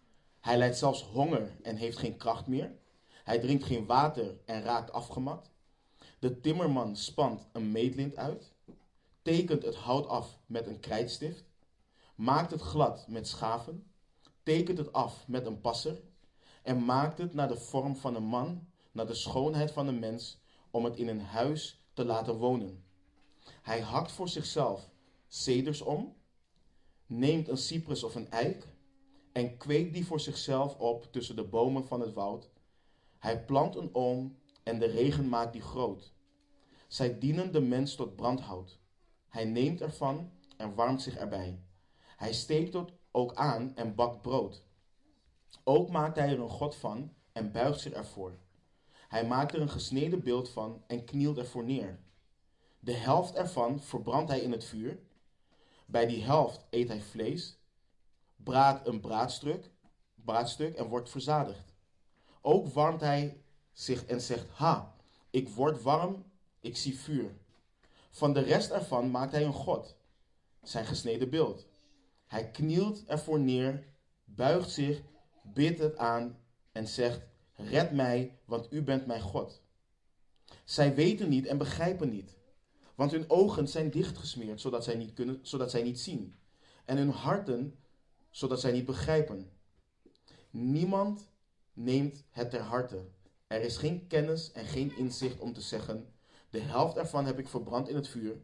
Hij lijdt zelfs honger en heeft geen kracht meer. Hij drinkt geen water en raakt afgemat. De timmerman spant een meetlint uit, tekent het hout af met een krijtstift, maakt het glad met schaven, tekent het af met een passer en maakt het naar de vorm van een man, naar de schoonheid van een mens, om het in een huis te laten wonen. Hij hakt voor zichzelf ceders om, neemt een cyprus of een eik en kweekt die voor zichzelf op tussen de bomen van het woud. Hij plant een olm en de regen maakt die groot. Zij dienen de mens tot brandhout. Hij neemt ervan en warmt zich erbij. Hij steekt het ook aan en bakt brood. Ook maakt hij er een god van en buigt zich ervoor. Hij maakt er een gesneden beeld van en knielt ervoor neer. De helft ervan verbrandt hij in het vuur. Bij die helft eet hij vlees, braadt een braadstuk en wordt verzadigd. Ook warmt hij zich en zegt, ha, ik word warm, ik zie vuur. Van de rest ervan maakt hij een god, zijn gesneden beeld. Hij knielt ervoor neer, buigt zich, bidt het aan en zegt, red mij, want u bent mijn God. Zij weten niet en begrijpen niet, want hun ogen zijn dichtgesmeerd, zodat zij niet zien. En hun harten, zodat zij niet begrijpen. Niemand neemt het ter harte. Er is geen kennis en geen inzicht om te zeggen, de helft ervan heb ik verbrand in het vuur.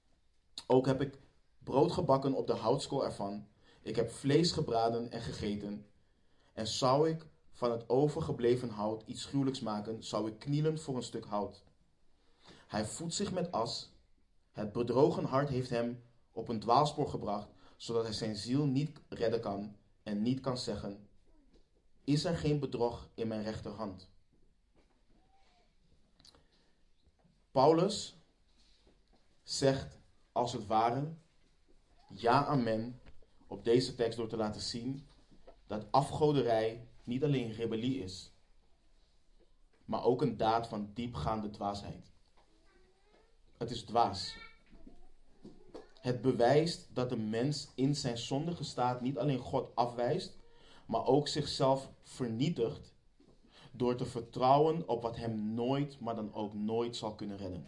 Ook heb ik brood gebakken op de houtskool ervan. Ik heb vlees gebraden en gegeten. En zou ik van het overgebleven hout iets gruwelijks maken, zou ik knielen voor een stuk hout. Hij voedt zich met as. Het bedrogen hart heeft hem op een dwaalspoor gebracht, zodat hij zijn ziel niet redden kan en niet kan zeggen, is er geen bedrog in mijn rechterhand? Paulus zegt als het ware ja amen op deze tekst door te laten zien dat afgoderij niet alleen rebellie is, maar ook een daad van diepgaande dwaasheid. Het is dwaas. Het bewijst dat de mens in zijn zondige staat niet alleen God afwijst, maar ook zichzelf vernietigt door te vertrouwen op wat hem nooit, maar dan ook nooit zal kunnen redden.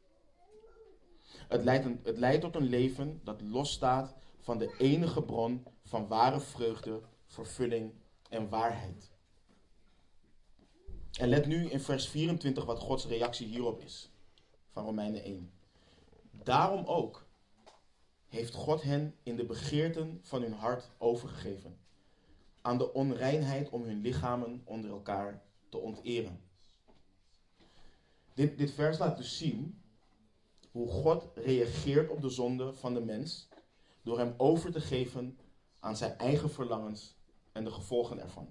Het leidt tot een leven dat losstaat van de enige bron van ware vreugde, vervulling en waarheid. En let nu in vers 24 wat Gods reactie hierop is, van Romeinen 1. Daarom ook heeft God hen in de begeerten van hun hart overgegeven, aan de onreinheid om hun lichamen onder elkaar te onteren. Dit vers laat dus zien hoe God reageert op de zonde van de mens door hem over te geven aan zijn eigen verlangens en de gevolgen ervan.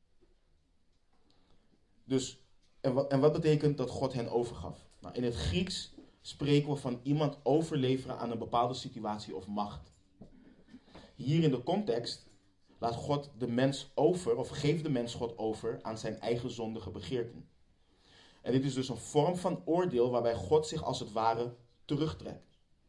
Dus, en wat betekent dat God hen overgaf? Nou, in het Grieks spreken we van iemand overleveren aan een bepaalde situatie of macht. Hier in de context laat God de mens over, of geeft de mens God over aan zijn eigen zondige begeerten. En dit is dus een vorm van oordeel waarbij God zich als het ware terugtrekt.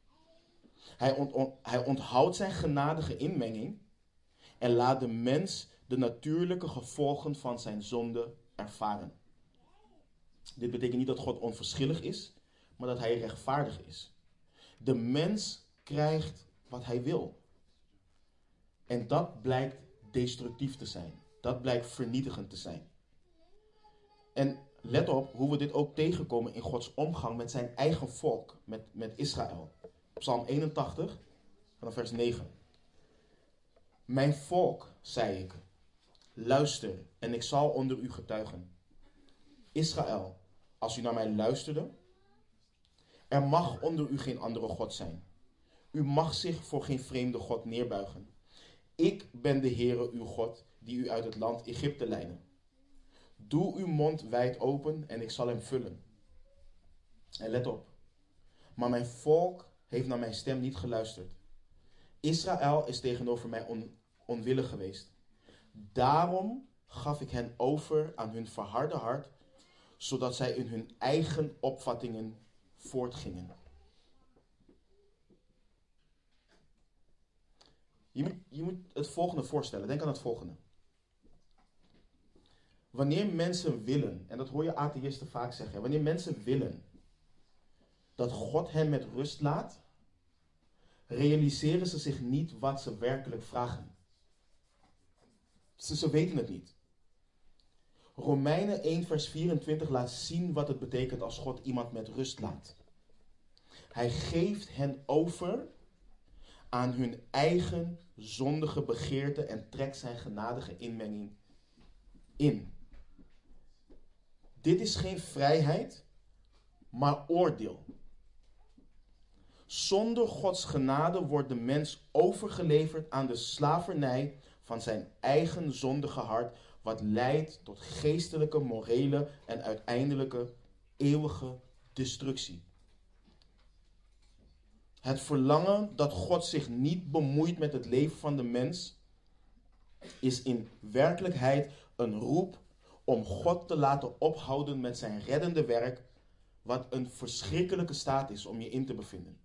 Hij onthoudt zijn genadige inmenging en laat de mens de natuurlijke gevolgen van zijn zonde ervaren. Dit betekent niet dat God onverschillig is, maar dat hij rechtvaardig is. De mens krijgt wat hij wil. En dat blijkt destructief te zijn. Dat blijkt vernietigend te zijn. En let op hoe we dit ook tegenkomen in Gods omgang met zijn eigen volk, met Israël. Psalm 81, vanaf vers 9. Mijn volk, zei ik, luister en ik zal onder u getuigen. Israël, als u naar mij luisterde, er mag onder u geen andere God zijn. U mag zich voor geen vreemde God neerbuigen. Ik ben de Heere uw God, die u uit het land Egypte leidde. Doe uw mond wijd open en ik zal hem vullen. En let op, maar mijn volk heeft naar mijn stem niet geluisterd. Israël is tegenover mij onwillig geweest. Daarom gaf ik hen over aan hun verharde hart, zodat zij in hun eigen opvattingen voortgingen. Je moet het volgende voorstellen. Denk aan het volgende. wanneer mensen willen, en dat hoor je atheïsten vaak zeggen, wanneer mensen willen dat God hen met rust laat, realiseren ze zich niet wat ze werkelijk vragen. Ze weten het niet. Romeinen 1 vers 24 laat zien wat het betekent als God iemand met rust laat. Hij geeft hen over aan hun eigen zondige begeerte en trekt zijn genadige inmenging in. Dit is geen vrijheid, maar oordeel. Zonder Gods genade wordt de mens overgeleverd aan de slavernij van zijn eigen zondige hart, wat leidt tot geestelijke, morele en uiteindelijke eeuwige destructie. Het verlangen dat God zich niet bemoeit met het leven van de mens is in werkelijkheid een roep om God te laten ophouden met zijn reddende werk, wat een verschrikkelijke staat is om je in te bevinden.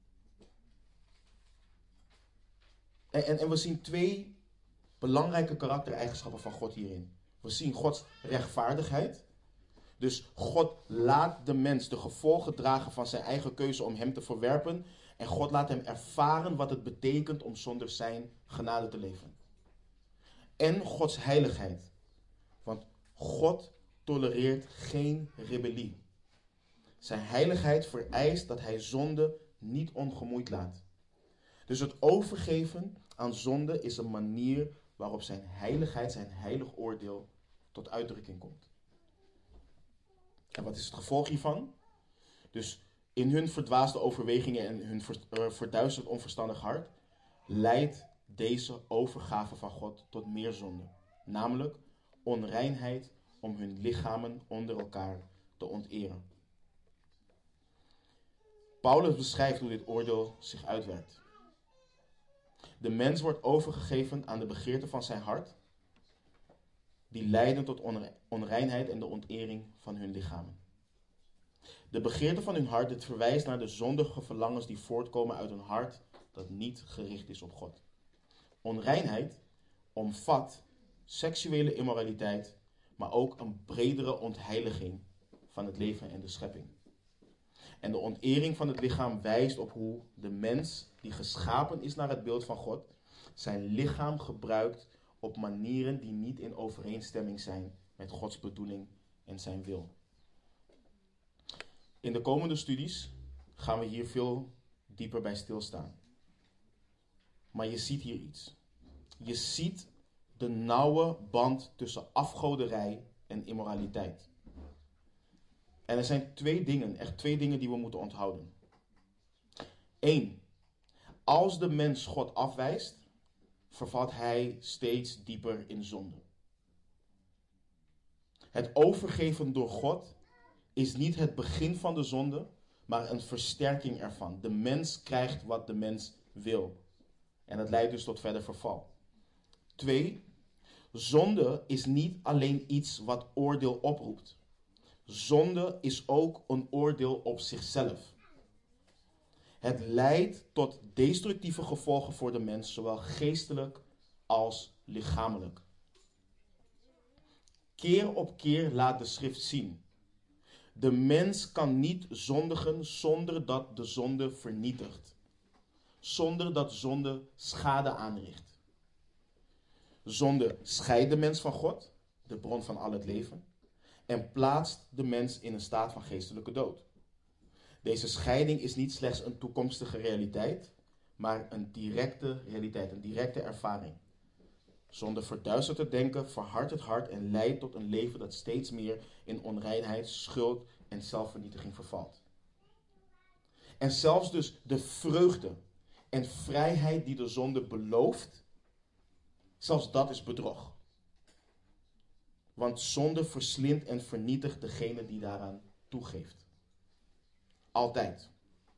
En we zien twee belangrijke karaktereigenschappen van God hierin. We zien Gods rechtvaardigheid. Dus God laat de mens de gevolgen dragen van zijn eigen keuze om hem te verwerpen. En God laat hem ervaren wat het betekent om zonder zijn genade te leven. En Gods heiligheid. Want God tolereert geen rebellie. Zijn heiligheid vereist dat hij zonde niet ongemoeid laat. Dus het overgeven aan zonde is een manier waarop zijn heiligheid, zijn heilig oordeel tot uitdrukking komt. En wat is het gevolg hiervan? Dus in hun verdwaasde overwegingen en hun verduisterd onverstandig hart leidt deze overgave van God tot meer zonde. Namelijk onreinheid om hun lichamen onder elkaar te onteren. Paulus beschrijft hoe dit oordeel zich uitwerkt. De mens wordt overgegeven aan de begeerte van zijn hart, die leiden tot onreinheid en de ontering van hun lichamen. De begeerte van hun hart, dit verwijst naar de zondige verlangens die voortkomen uit een hart dat niet gericht is op God. Onreinheid omvat seksuele immoraliteit, maar ook een bredere ontheiliging van het leven en de schepping. En de ontering van het lichaam wijst op hoe de mens, die geschapen is naar het beeld van God, zijn lichaam gebruikt op manieren die niet in overeenstemming zijn met Gods bedoeling en zijn wil. In de komende studies gaan we hier veel dieper bij stilstaan. Maar je ziet hier iets. Je ziet de nauwe band tussen afgoderij en immoraliteit. En er zijn twee dingen die we moeten onthouden. 1. Als de mens God afwijst, vervalt hij steeds dieper in zonde. Het overgeven door God is niet het begin van de zonde, maar een versterking ervan. De mens krijgt wat de mens wil. En dat leidt dus tot verder verval. 2. Zonde is niet alleen iets wat oordeel oproept. Zonde is ook een oordeel op zichzelf. Het leidt tot destructieve gevolgen voor de mens, zowel geestelijk als lichamelijk. Keer op keer laat de schrift zien: de mens kan niet zondigen zonder dat de zonde vernietigt. Zonder dat zonde schade aanricht. Zonde scheidt de mens van God, de bron van al het leven, en plaatst de mens in een staat van geestelijke dood. Deze scheiding is niet slechts een toekomstige realiteit, maar een directe realiteit, een directe ervaring. Zonde verduistert het denken, verhardt het hart en leidt tot een leven dat steeds meer in onreinheid, schuld en zelfvernietiging vervalt. En zelfs dus de vreugde en vrijheid die de zonde belooft, zelfs dat is bedrog. Want zonde verslindt en vernietigt degene die daaraan toegeeft. Altijd.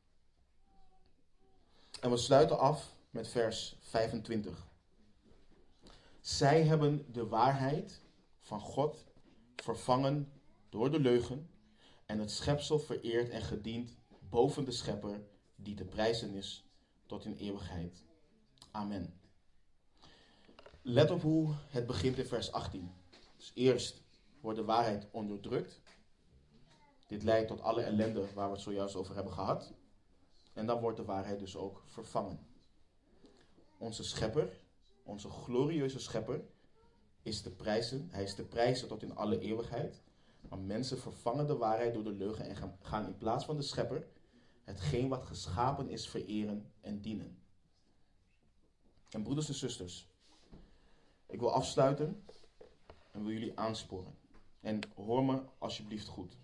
En we sluiten af met vers 25. Zij hebben de waarheid van God vervangen door de leugen en het schepsel vereerd en gediend boven de schepper die te prijzen is tot in eeuwigheid. Amen. Let op hoe het begint in vers 18. Dus eerst wordt de waarheid onderdrukt. Dit leidt tot alle ellende waar we het zojuist over hebben gehad. En dan wordt de waarheid dus ook vervangen. Onze schepper, onze glorieuze schepper, is te prijzen. Hij is te prijzen tot in alle eeuwigheid. Maar mensen vervangen de waarheid door de leugen en gaan in plaats van de schepper hetgeen wat geschapen is vereren en dienen. En broeders en zusters, ik wil afsluiten en wil jullie aansporen. En hoor me alsjeblieft goed.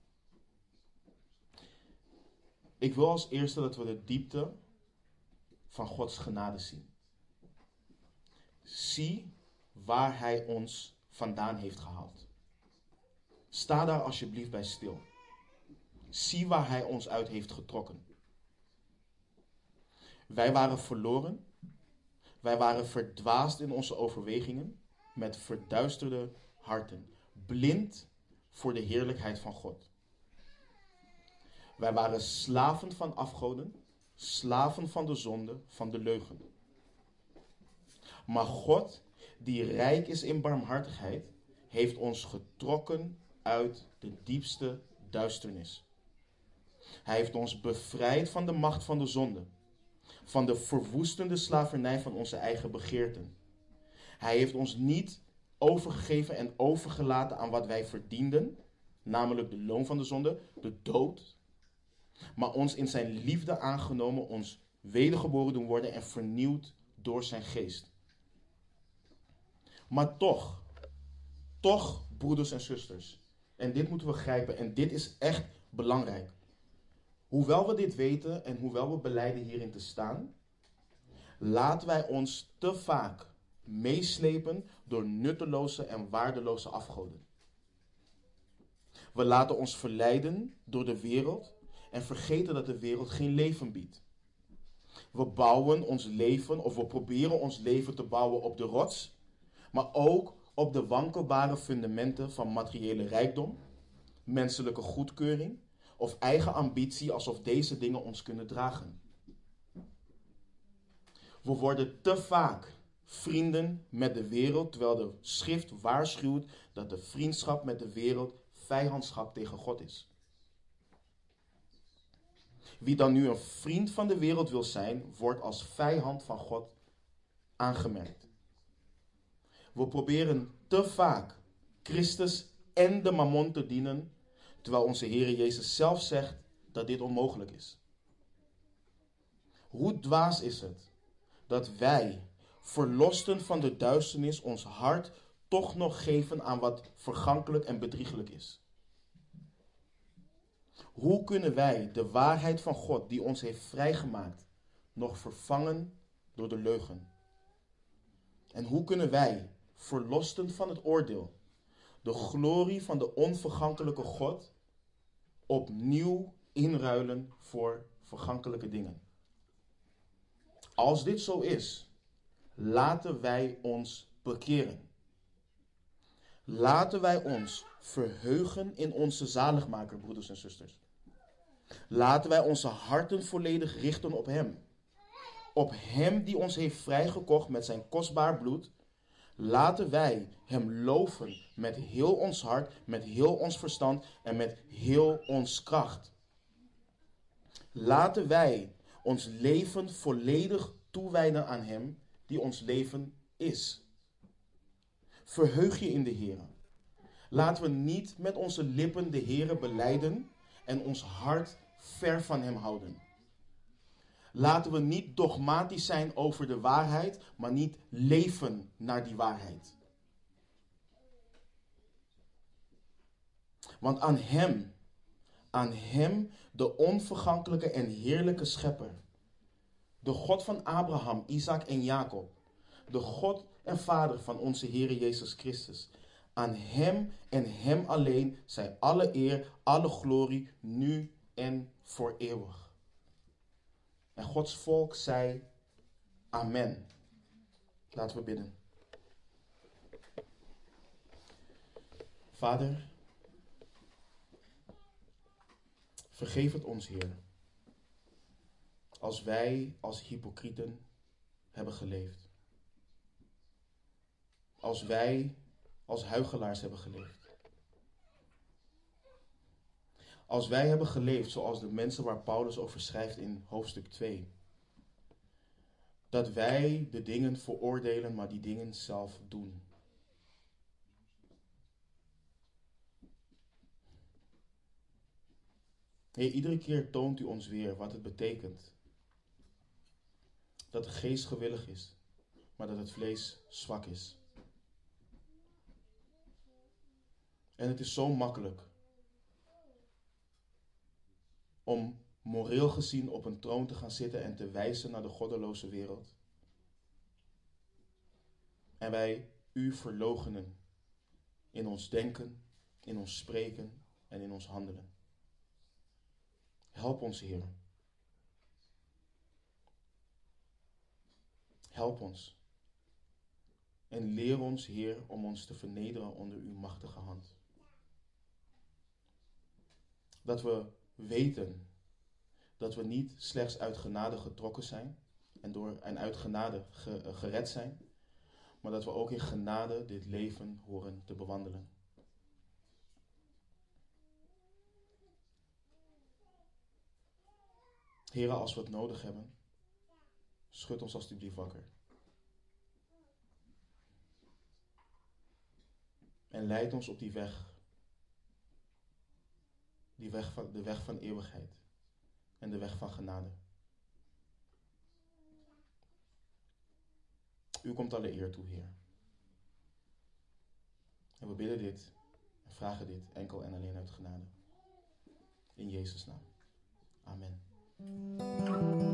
Ik wil als eerste dat we de diepte van Gods genade zien. Zie waar Hij ons vandaan heeft gehaald. Sta daar alsjeblieft bij stil. Zie waar Hij ons uit heeft getrokken. Wij waren verloren. Wij waren verdwaasd in onze overwegingen, met verduisterde harten, blind voor de heerlijkheid van God. Wij waren slaven van afgoden, slaven van de zonde, van de leugen. Maar God, die rijk is in barmhartigheid, heeft ons getrokken uit de diepste duisternis. Hij heeft ons bevrijd van de macht van de zonde, van de verwoestende slavernij van onze eigen begeerten. Hij heeft ons niet overgegeven en overgelaten aan wat wij verdienden, namelijk de loon van de zonde, de dood, maar ons in zijn liefde aangenomen, ons wedergeboren doen worden en vernieuwd door zijn geest. Maar toch, broeders en zusters, en dit moeten we grijpen en dit is echt belangrijk. Hoewel we dit weten en hoewel we belijden hierin te staan, laten wij ons te vaak meeslepen door nutteloze en waardeloze afgoden. We laten ons verleiden door de wereld en vergeten dat de wereld geen leven biedt. We bouwen ons leven of we proberen ons leven te bouwen op de rots, maar ook op de wankelbare fundamenten van materiële rijkdom, menselijke goedkeuring of eigen ambitie, alsof deze dingen ons kunnen dragen. We worden te vaak vrienden met de wereld, terwijl de schrift waarschuwt dat de vriendschap met de wereld vijandschap tegen God is. Wie dan nu een vriend van de wereld wil zijn, wordt als vijand van God aangemerkt. We proberen te vaak Christus en de mammon te dienen, terwijl onze Heer Jezus zelf zegt dat dit onmogelijk is. Hoe dwaas is het dat wij, verlosten van de duisternis, ons hart toch nog geven aan wat vergankelijk en bedrieglijk is. Hoe kunnen wij de waarheid van God die ons heeft vrijgemaakt nog vervangen door de leugen? En hoe kunnen wij, verlosten van het oordeel, de glorie van de onvergankelijke God opnieuw inruilen voor vergankelijke dingen? Als dit zo is, laten wij ons bekeren. Laten wij ons verheugen in onze zaligmaker, broeders en zusters. Laten wij onze harten volledig richten op Hem. Op Hem die ons heeft vrijgekocht met zijn kostbaar bloed. Laten wij Hem loven met heel ons hart, met heel ons verstand en met heel ons kracht. Laten wij ons leven volledig toewijden aan Hem die ons leven is. Verheug je in de Heer. Laten we niet met onze lippen de Heere belijden en ons hart ver van Hem houden. Laten we niet dogmatisch zijn over de waarheid, maar niet leven naar die waarheid. Want aan Hem, de onvergankelijke en heerlijke schepper, de God van Abraham, Isaac en Jacob, de God en Vader van onze Heere Jezus Christus. Aan Hem en Hem alleen zij alle eer, alle glorie, nu en voor eeuwig. En Gods volk zei amen. Laten we bidden. Vader, vergeef het ons, Heer, als wij als hypocrieten hebben geleefd. Als wij als huichelaars hebben geleefd. Als wij hebben geleefd zoals de mensen waar Paulus over schrijft in hoofdstuk 2. Dat wij de dingen veroordelen, maar die dingen zelf doen. Heer, iedere keer toont u ons weer wat het betekent. Dat de geest gewillig is, maar dat het vlees zwak is. En het is zo makkelijk om moreel gezien op een troon te gaan zitten en te wijzen naar de goddeloze wereld. En wij u verloochenen in ons denken, in ons spreken en in ons handelen. Help ons, Heer. Help ons. En leer ons, Heer, om ons te vernederen onder uw machtige hand. Dat we weten dat we niet slechts uit genade getrokken zijn en uit genade gered zijn, maar dat we ook in genade dit leven horen te bewandelen. Heere, als we het nodig hebben, schud ons alstublieft wakker. En leid ons op die weg. De weg van eeuwigheid. En de weg van genade. U komt alle eer toe, Heer. En we bidden dit en vragen dit enkel en alleen uit genade. In Jezus' naam. Amen.